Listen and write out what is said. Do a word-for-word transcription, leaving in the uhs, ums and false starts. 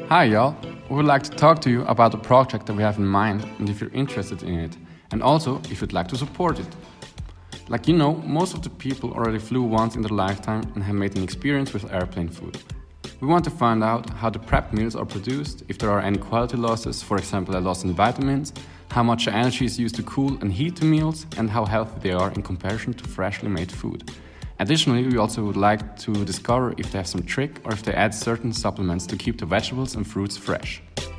Hi y'all, we would like to talk to you about the project that we have in mind and if you're interested in it, and also if you'd like to support it. Like you know, most of the people already flew once in their lifetime and have made an experience with airplane food. We want to find out how the prep meals are produced, if there are any quality losses, for example a loss in vitamins, how much energy is used to cool and heat the meals, and how healthy they are in comparison to freshly made food. Additionally, we also would like to discover if they have some trick or if they add certain supplements to keep the vegetables and fruits fresh.